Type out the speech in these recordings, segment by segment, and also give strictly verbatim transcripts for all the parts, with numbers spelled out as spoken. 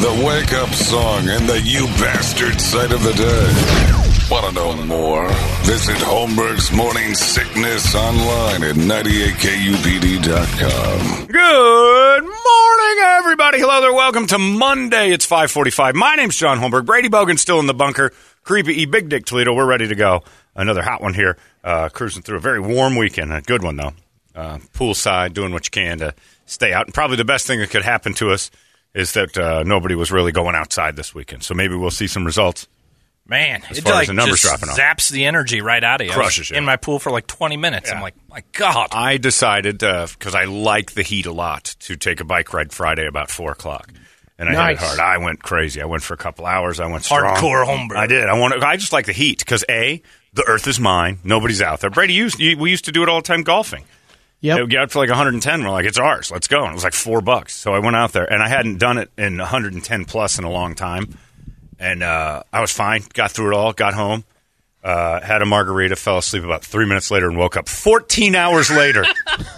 the wake-up song, and the you bastard sight of the day. Want to know more? Visit Holmberg's Morning Sickness online at ninety-eight K U P D dot com. Good morning, everybody. Hello there. Welcome to Monday. It's five forty-five. My name's John Holmberg. Brady Bogan still in the bunker. Creepy E. Big Dick Toledo. We're ready to go. Another hot one here. Uh, cruising through a very warm weekend. A good one, though. Uh, poolside, doing what you can to stay out. And probably the best thing that could happen to us is that uh, nobody was really going outside this weekend. So maybe we'll see some results. Man, as it far like as the numbers just dropping off. Zaps the energy right out of you. Crushes you. In my pool for like twenty minutes. Yeah. I'm like, my God. I decided, because uh, I like the heat a lot, to take a bike ride Friday about four o'clock. And I Nice. hit it hard. I went crazy. I went for a couple hours. I went strong. Hardcore Holmberg. I did. I want. I just like the heat because A, the earth is mine. Nobody's out there. Brady used. We used to do it all the time golfing. Yep. It would get up to like one hundred ten. We're like, it's ours. Let's go. And it was like four bucks. So I went out there, and I hadn't done it in one hundred ten plus in a long time. And uh, I was fine. Got through it all. Got home. Uh, had a margarita. Fell asleep about three minutes later and woke up fourteen hours later.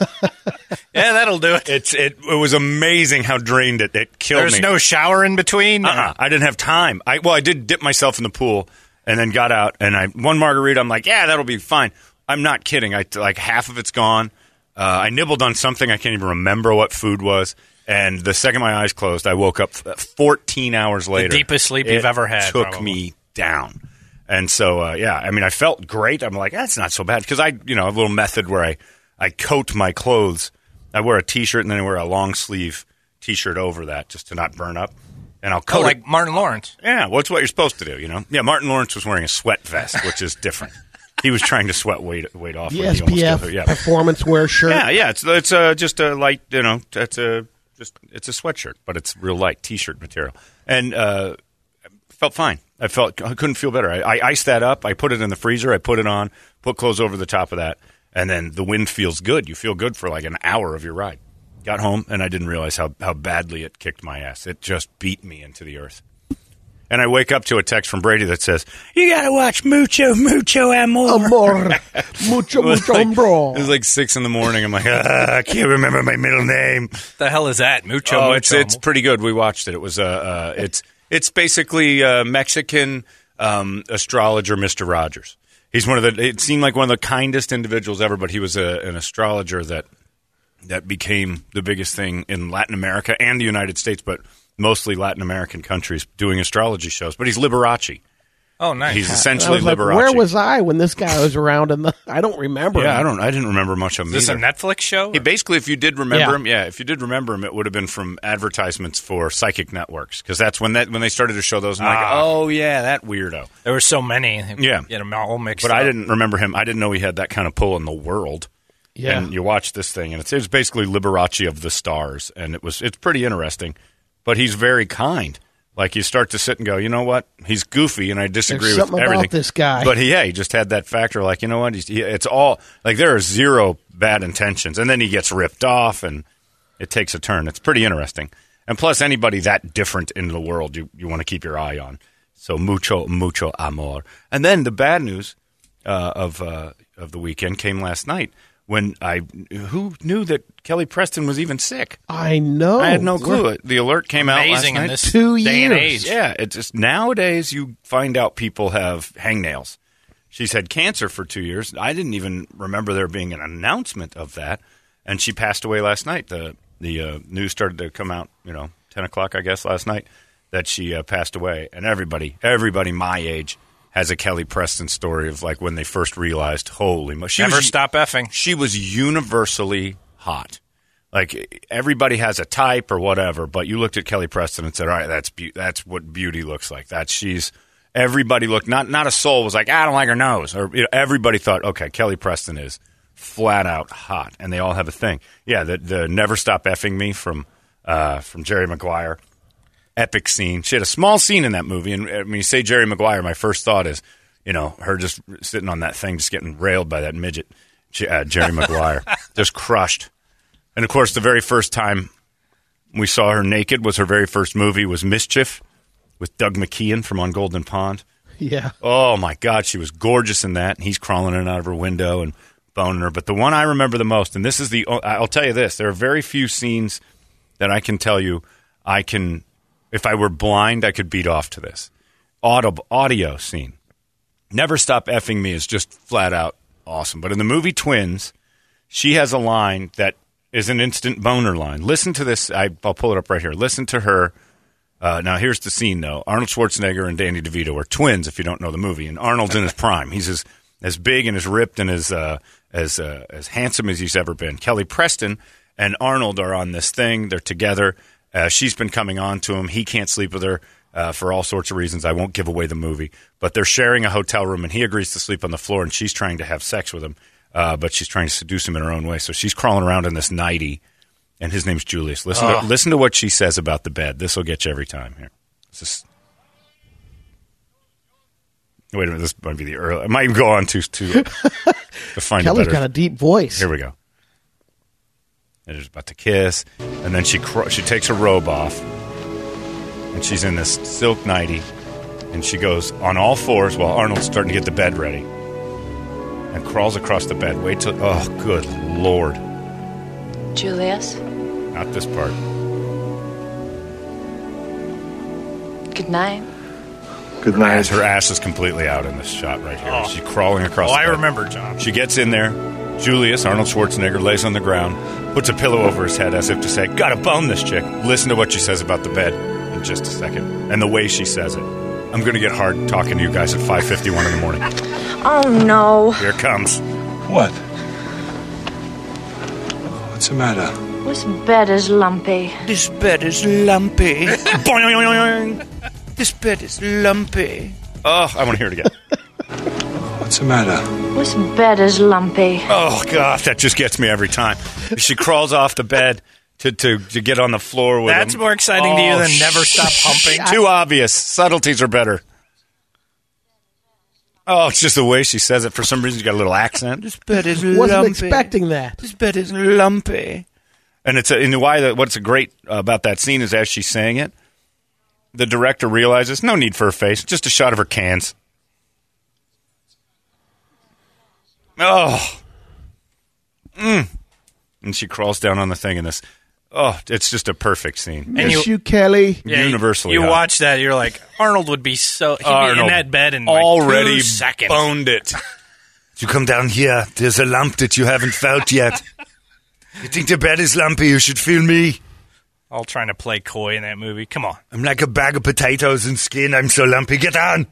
Yeah, that'll do it. It's it. It was amazing how drained it. It killed There's me. no shower in between? Uh-uh. I didn't have time. I well, I did dip myself in the pool and then got out. And I one margarita. I'm like, yeah, that'll be fine. I'm not kidding. I like half of it's gone. Uh, I nibbled on something I can't even remember what food was. And the second my eyes closed, I woke up fourteen hours later. The deepest sleep you've It ever had. Took probably. me down. And so, uh, yeah, I mean, I felt great. I'm like, that's not so bad because I, you know, have a little method where I, I coat my clothes. I wear a T-shirt and then I wear a long sleeve T-shirt over that just to not burn up. And I'll coat Oh, like it. Martin Lawrence. Yeah, well, it's what you're supposed to do, you know? Yeah, Martin Lawrence was wearing a sweat vest, which is different. He was trying to sweat weight weight off. The when he S almost P F got- yeah. performance wear shirt. Yeah, yeah, it's it's uh, just a light, you know, it's a just it's a sweatshirt, but it's real light T-shirt material, and uh, felt fine. I felt I couldn't feel better. I, I iced that up. I put it in the freezer. I put it on. Put clothes over the top of that, and then the wind feels good. You feel good for like an hour of your ride. Got home, and I didn't realize how how badly it kicked my ass. It just beat me into the earth. And I wake up to a text from Brady that says, "You got to watch Mucho, Mucho Amor." Amor. Mucho, It was mucho like- hombro. It was like six in the morning. I'm like, ah, I can't remember my middle name. The hell is that? Mucho, Oh, mucho. it's it's pretty good. We watched it. It was uh, uh it's it's basically uh, Mexican um, astrologer Mister Rogers. He's one of the. It seemed like one of the kindest individuals ever, but he was a, an astrologer that that became the biggest thing in Latin America and the United States, but mostly Latin American countries doing astrology shows. But he's Liberace. Oh, nice. He's I essentially was like, Liberace. where was I when this guy was around? In the, I don't remember. Yeah, him. I don't. I didn't remember much of him. Is this a either. Netflix show? He basically, if you did remember Yeah. him, yeah, if you did remember him, it would have been from advertisements for psychic networks because that's when that when they started to show those. I'm like, Ah. oh yeah, that weirdo. There were so many. Yeah. Get them all mixed But up. I didn't remember him. I didn't know he had that kind of pull in the world. Yeah. And you watch this thing, and it's, it's basically Liberace of the stars, and it was it's pretty interesting. But he's very kind. Like you start to sit and go, you know what? He's goofy, and I disagree There's with something everything. about this guy. But he, yeah, he just had that factor. Like you know what? He's, he, it's all like there are zero bad intentions, and then he gets ripped off, and it takes a turn. It's pretty interesting. And plus, anybody that different in the world, you you want to keep your eye on. So mucho mucho amor. And then the bad news uh, of uh, of the weekend came last night. When I, who knew that Kelly Preston was even sick? I know. I had no clue. The alert came out last Amazing in night. this Two day and years. age. Yeah, it's just nowadays you find out people have hangnails. She's had cancer for two years. I didn't even remember there being an announcement of that, and she passed away last night. The the uh, news started to come out, you know, ten o'clock, I guess, last night that she uh, passed away, and everybody, everybody my age has a Kelly Preston story of like when they first realized, holy, mo- she Never was, stop effing. She was universally hot. Like everybody has a type or whatever, but you looked at Kelly Preston and said, "All right, that's be- that's what beauty looks like." That's she's. Everybody looked not not a soul was like, "I don't like her nose," or you know, everybody thought, "Okay, Kelly Preston is flat out hot," and they all have a thing. Yeah, the the "Never Stop Effing Me" from uh, from Jerry Maguire. Epic scene. She had a small scene in that movie, and when you say Jerry Maguire, my first thought is, you know, her just sitting on that thing, just getting railed by that midget, uh, Jerry Maguire, just crushed. And of course, the very first time we saw her naked was her very first movie was Mischief with Doug McKeon from On Golden Pond. Yeah. Oh my God, she was gorgeous in that. And he's crawling in and out of her window and boning her. But the one I remember the most, and this is the, I'll tell you this: there are very few scenes that I can tell you I can If I were blind, I could beat off to this. Audible, audio scene. Never Stop Effing Me is just flat out awesome. But in the movie Twins, she has a line that is an instant boner line. Listen to this. I, I'll pull it up right here. Listen to her. Uh, now, here's the scene, though. Arnold Schwarzenegger and Danny DeVito are twins, if you don't know the movie. And Arnold's in his prime. He's as, as big and as ripped and as, uh, as, uh, as handsome as he's ever been. Kelly Preston and Arnold are on this thing. They're together. Uh, she's been coming on to him. He can't sleep with her uh, for all sorts of reasons. I won't give away the movie. But they're sharing a hotel room, and he agrees to sleep on the floor, and she's trying to have sex with him. Uh, but she's trying to seduce him in her own way. So she's crawling around in this nightie, and his name's Julius. Listen, Oh. to, listen to what she says about the bed. This will get you every time here. This is, wait a minute. This might be the early. I might go on to to, to find Kelly's a better. got a deep voice. Here we go. And she's about to kiss, and then she cr- she takes her robe off, and she's in this silk nightie, and she goes on all fours while Arnold's starting to get the bed ready, and crawls across the bed. Wait till oh, good Lord! Julius, Not this part. good night. Good Her night. ass, her ass is completely out in this shot right here. Oh. She's crawling across. Oh, the I bed. remember, John. She gets in there. Julius, Arnold Schwarzenegger, lays on the ground, puts a pillow over his head as if to say, gotta bone this chick. Listen to what she says about the bed in just a second. And the way she says it. I'm going to get hard talking to you guys at five fifty-one in the morning. Oh, no. Here it comes. What? What's the matter? This bed is lumpy. This bed is lumpy. Boing. This bed is lumpy. Oh, I want to hear it again. What's the matter? This bed is lumpy. Oh, God, that just gets me every time. She crawls off the bed to, to, to get on the floor with That's him. more exciting to you Oh, than never stop humping. Too obvious. Subtleties are better. Oh, it's just the way she says it. For some reason, you got a little accent. This bed is Wasn't lumpy. expecting that. This bed is lumpy. And it's a, and why the, what's great about that scene is as she's saying it, the director realizes no need for her face, just a shot of her cans. Oh, mm. And she crawls down on the thing in this. Oh, it's just a perfect scene. And Miss you- you, Kelly. Yeah, you- Universally You hot. watch that, you're like, Arnold would be so. He'd be Arnold in that bed in like already two seconds. boned it. You come down here. There's a lump that you haven't felt yet. You think the bed is lumpy? You should feel me. All trying to play coy in that movie. Come on. I'm like a bag of potatoes and skin. I'm so lumpy. Get on.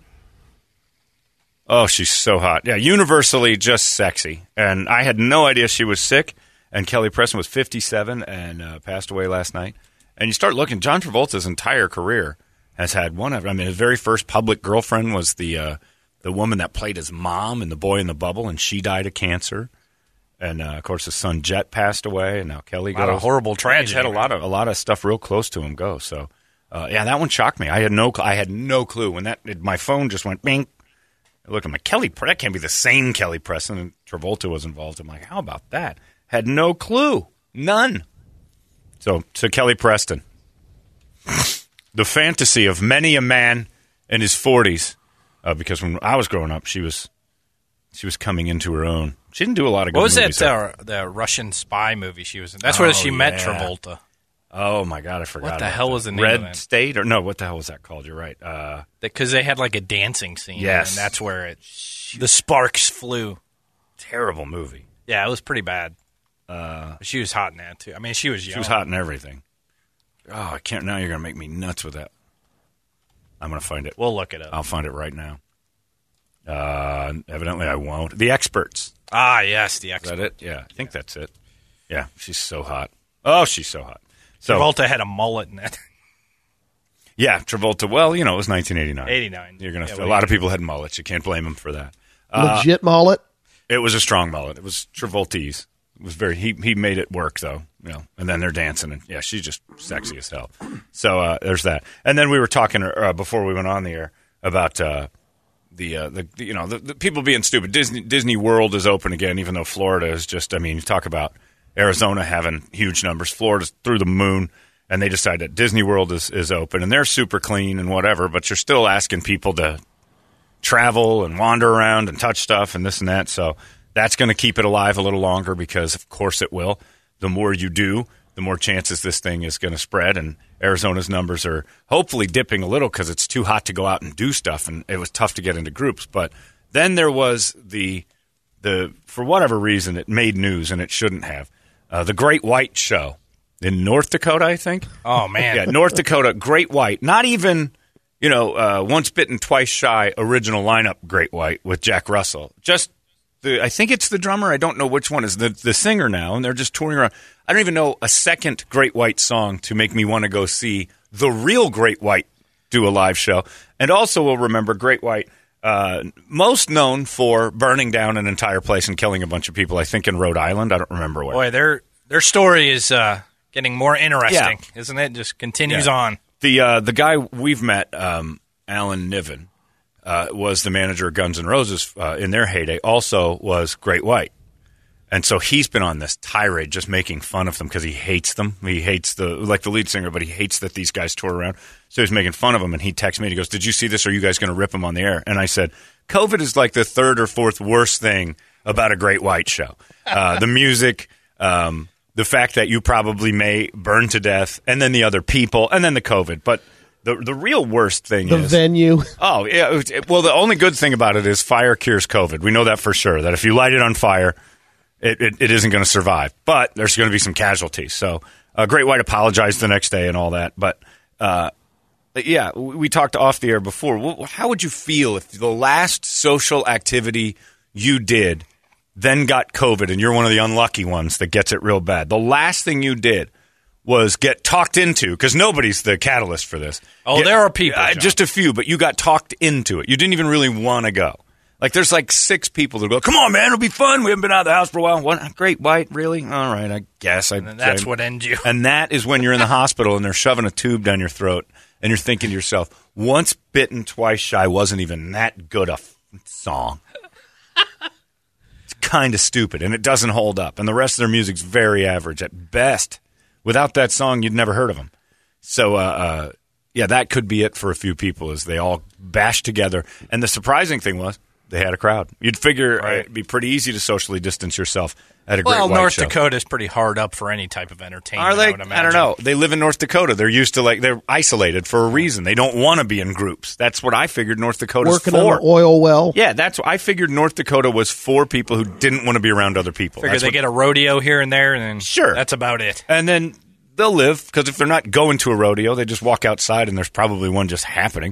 Oh, she's so hot. Yeah, universally just sexy. And I had no idea she was sick. And Kelly Preston was fifty-seven and uh, passed away last night. And you start looking, John Travolta's entire career has had one of, I mean, his very first public girlfriend was the uh, the woman that played his mom in The Boy in the Bubble, and she died of cancer. And uh, of course, his son Jet passed away, and now Kelly A lot goes. of horrible He's tragedy. had a lot of a lot of stuff real close to him go. So, uh, yeah, that one shocked me. I had no, I had no clue when that it, my phone just went bing. I looked at my Kelly. That can't be the same Kelly Preston. And Travolta was involved. I'm like, how about that? Had no clue, none. So, to Kelly Preston, the fantasy of many a man in his forties, uh, because when I was growing up, she was she was coming into her own. She didn't do a lot of good What was movies. that uh, the Russian spy movie she was in? That's where Oh, she met yeah. Travolta. Oh my God, I forgot. What the about hell that. was the name Red of that? State or no? What the hell was that called? You're right. Uh, Because they had like a dancing scene. Yes. And that's where it the sparks flew. terrible movie. Yeah, it was pretty bad. Uh, she was hot in that, too. I mean, she was young. She was hot in everything. Oh, I can't. Now you're gonna make me nuts with that. I'm gonna find it. We'll look it up. I'll find it right now. Uh, evidently, I won't. The Experts. Ah, yes, the Is expert. that it? Yeah, I think that's it. Yeah, she's so hot. Oh, she's so hot. So Travolta had a mullet in that. yeah, Travolta. Well, you know, it was nineteen eighty-nine. eighty-nine. You're gonna. Yeah, a well, lot you- of people had mullets. You can't blame them for that. Uh, Legit mullet. It was a strong mullet. It was Travolta's. It was very. He he made it work though. You know, and then they're dancing and yeah, she's just sexy as hell. So uh, there's that. And then we were talking uh, before we went on the air about uh, the, uh, the the you know the, the people being stupid. Disney Disney World is open again, even though Florida is just. I mean, you talk about Arizona having huge numbers. Florida's through the moon, and they decide that Disney World is is open and they're super clean and whatever. But you're still asking people to travel and wander around and touch stuff and this and that. So that's going to keep it alive a little longer because, of course, it will. The more you do, the more chances this thing is going to spread. And Arizona's numbers are hopefully dipping a little because it's too hot to go out and do stuff, and it was tough to get into groups. But then there was the the for whatever reason it made news and it shouldn't have. Uh, the Great White Show in North Dakota, I think. Oh man, yeah, North Dakota, Great White. Not even. You know, uh, once bitten, twice shy, original lineup, Great White with Jack Russell. Just, the, I think it's the drummer. I don't know which one is the the singer now, and they're just touring around. I don't even know a second Great White song to make me want to go see the real Great White do a live show. And also, we'll remember Great White, uh, most known for burning down an entire place and killing a bunch of people. I think in Rhode Island. I don't remember where. Boy, their their story is uh, getting more interesting, yeah. isn't it? Just continues yeah. on. The uh, the guy we've met, um, Alan Niven, uh, was the manager of Guns N' Roses uh, in their heyday. Also was Great White, and so he's been on this tirade, just making fun of them because he hates them. He hates the like the lead singer, but he hates that these guys tour around. So he's making fun of them, and he texts me and he goes, "Did you see this? Are you guys going to rip them on the air?" And I said, "COVID is like the third or fourth worst thing about a Great White show. Uh, the music." Um, The fact that you probably may burn to death, and then the other people, and then the COVID. But the the real worst thing the is... The venue. Oh, yeah. It, it, well, the only good thing about it is fire cures COVID. We know that for sure, that if you light it on fire, it, it, it isn't going to survive. But there's going to be some casualties. So uh, Great White apologized the next day and all that. But, uh, yeah, we, we talked off the air before. Well, how would you feel if the last social activity you did then got COVID, and you're one of the unlucky ones that gets it real bad? The last thing you did was get talked into, because nobody's the catalyst for this. Oh, Get, there are people. Uh, just a few, but you got talked into it. You didn't even really want to go. Like, there's like six people that go, come on, man, it'll be fun. We haven't been out of the house for a while. What? Great White, really? All right, I guess. I, and that's I, what ends you. And that is when you're in the hospital and they're shoving a tube down your throat, and you're thinking to yourself, once bitten, twice shy wasn't even that good a f- song. Kind of stupid, and it doesn't hold up, and the rest of their music's very average at best. Without that song, you'd never heard of them. So, uh, uh, yeah, that could be it for a few people, as they all bashed together. And the surprising thing was they had a crowd. You'd figure right. uh, it'd be pretty easy to socially distance yourself at a Great well, White North show. Dakota's pretty hard up for any type of entertainment. Are they? I, would imagine. I don't know. They live in North Dakota. They're used to like they're isolated for a reason. They don't want to be in groups. That's what I figured North Dakota's Working for. on an oil well. Yeah, that's what I figured North Dakota was for people who didn't want to be around other people. Figure that's they what, get a rodeo here and there, and then sure, that's about it. And then they'll live, because if they're not going to a rodeo, they just walk outside and there's probably one just happening.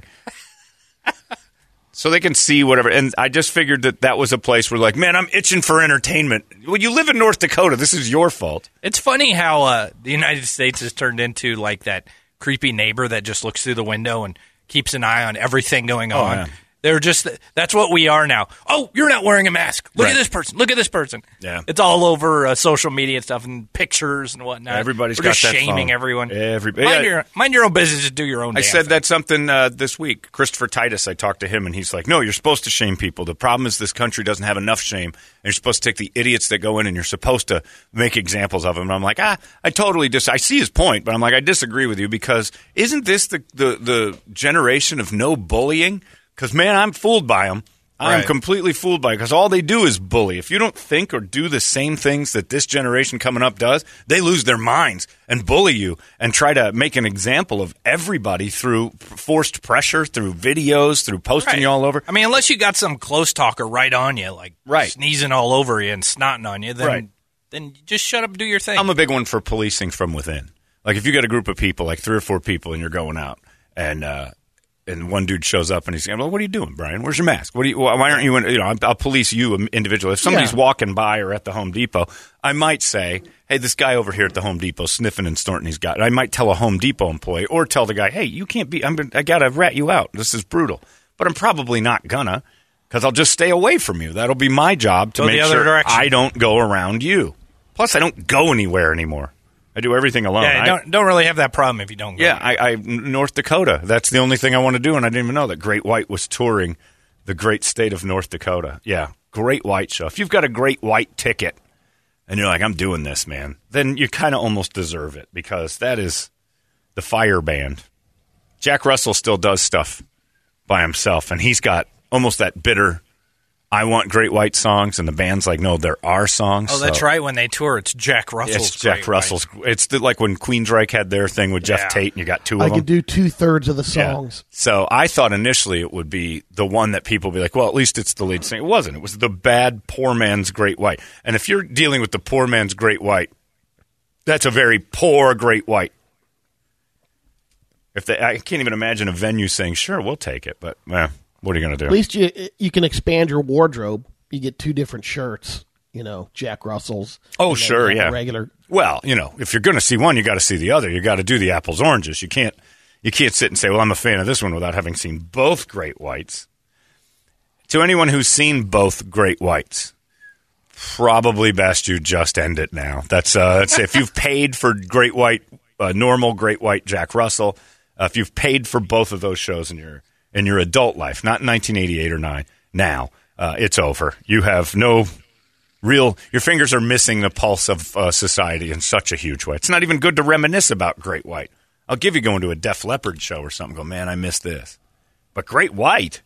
So they can see whatever. And I just figured that that was a place where, like, man, I'm itching for entertainment. Well, you live in North Dakota. This is your fault. It's funny how uh, the United States has turned into, like, that creepy neighbor that just looks through the window and keeps an eye on everything going Oh, on. yeah. They're just that's what we are now. Oh, you're not wearing a mask. Look Right. at this person. Look at this person. Yeah. It's all over uh, social media and stuff and pictures and whatnot. Everybody's We're got just that shaming phone. everyone. Everybody. Mind, Yeah. your, mind your own business. Just do your own I damn said thing. that something uh, this week. Christopher Titus, I talked to him, and he's like, no, you're supposed to shame people. The problem is this country doesn't have enough shame, and you're supposed to take the idiots that go in, and you're supposed to make examples of them. And I'm like, ah, I totally dis- I see his point, but I'm like, I disagree with you, because isn't this the, the, the generation of no bullying? Because, man, I'm fooled by them. I'm Right. completely fooled by it, because all they do is bully. If you don't think or do the same things that this generation coming up does, they lose their minds and bully you and try to make an example of everybody through forced pressure, through videos, through posting Right. you all over. I mean, unless you got some close talker right on you, like Right. sneezing all over you and snotting on you, then Right. then just shut up and do your thing. I'm a big one for policing from within. Like, if you got a group of people, like three or four people, and you're going out, and uh, and one dude shows up and he's saying, well, what are you doing, Brian? Where's your mask? What do you, why aren't you in, you know, I'll police you individually. If somebody's Yeah. walking by or at the Home Depot, I might say, hey, this guy over here at the Home Depot sniffing and snorting, he's got, I might tell a Home Depot employee, or tell the guy, hey, you can't be, I'm, I got to rat you out. This is brutal. But I'm probably not gonna, because I'll just stay away from you. That'll be my job to Go the make other sure direction. I don't go around you. Plus, I don't go anywhere anymore. I do everything alone. yeah, I- don't don't really have that problem if you don't go. yeah, I, I North Dakota. That's the only thing I want to do, and I didn't even know that Great White was touring the great state of North Dakota. Yeah, Great White show. If you've got a Great White ticket, and you're like, I'm doing this, man, then you kind of almost deserve it, because that is the fire band. Jack Russell still does stuff by himself, and he's got almost that bitter I want Great White songs, and the band's like, no, there are songs. Oh, that's so. right. When they tour, it's Jack Russell's. It's Jack Great Russell's. White. It's the, like when Queensryche had their thing with Jeff Yeah. Tate, and you got two of I them. could do two thirds of the Yeah. songs. So I thought initially it would be the one that people would be like, well, at least it's the lead singer. It wasn't. It was the bad poor man's Great White. And if you're dealing with the poor man's Great White, that's a very poor Great White. If they, I can't even imagine a venue saying, sure, we'll take it. But eh, what are you going to do? At least you you can expand your wardrobe. You get two different shirts. You know, Jack Russell's. Oh, and then sure, you have yeah. the regular. Well, you know, if you're going to see one, you got to see the other. You got to do the apples oranges. You can't you can't sit and say, well, I'm a fan of this one without having seen both Great Whites. To anyone who's seen both Great Whites, probably best you just end it now. That's uh, that's if you've paid for Great White, uh, normal Great White Jack Russell. Uh, if you've paid for both of those shows in your in your adult life, not in nineteen eighty-eight or nine, now uh, it's over. You have no real. Your fingers are missing the pulse of uh, society in such a huge way. It's not even good to reminisce about Great White. I'll give you going to a Def Leppard show or something. Go, man, I missed this. But Great White,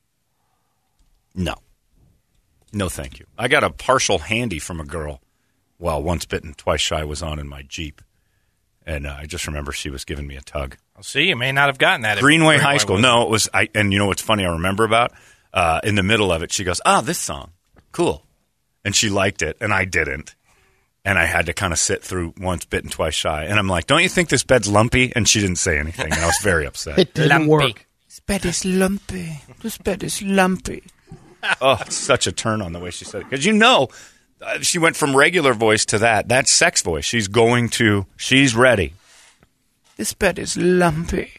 no, no, thank you. I got a partial handy from a girl while Once Bitten, Twice Shy was on in my Jeep, and uh, I just remember she was giving me a tug. Well, see, you may not have gotten that. if Greenway Great High White School. was- No, it was. I and you know what's funny? I remember about uh, in the middle of it, she goes, "Ah, this song, cool," and she liked it, and I didn't, and I had to kind of sit through Once Bitten, Twice Shy, and I'm like, "Don't you think this bed's lumpy?" And she didn't say anything, and I was very upset. It didn't Lumpy. work. This bed is lumpy. This bed is lumpy. Oh, it's such a turn on the way she said it because you know uh, she went from regular voice to that. That's sex voice. She's going to. She's ready. This bed is lumpy.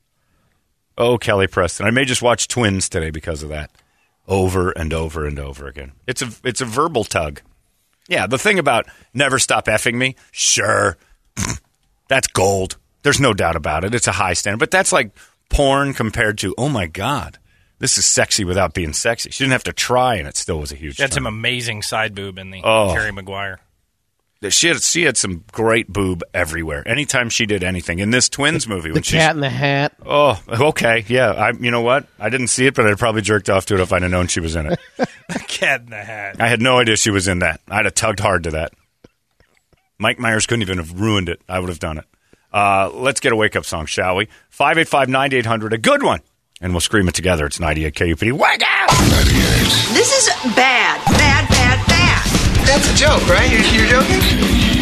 Oh, Kelly Preston. I may just watch Twins today because of that. Over and over and over again. It's a it's a verbal tug. Yeah, the thing about never stop effing me, sure. That's gold. There's no doubt about it. It's a high standard. But that's like porn compared to, oh my God, this is sexy without being sexy. She didn't have to try and it still was a huge She had turn. some amazing side boob in the Oh. Terry Maguire. She had she had some great boob everywhere. Anytime she did anything. In this Twins movie The when she Cat in the Hat. Oh, okay. Yeah. I you know what? I didn't see it, but I'd probably jerked off to it if I'd have known she was in it. Cat in the Hat. I had no idea she was in that. I'd have tugged hard to that. Mike Myers couldn't even have ruined it. I would have done it. Uh, let's get a wake-up song, shall we? five eight five, nine eight hundred, a good one. And we'll scream it together. It's ninety-eight K U P D. Wake up! This is bad, bad, bad, bad. That's a joke, right? You're, you're joking?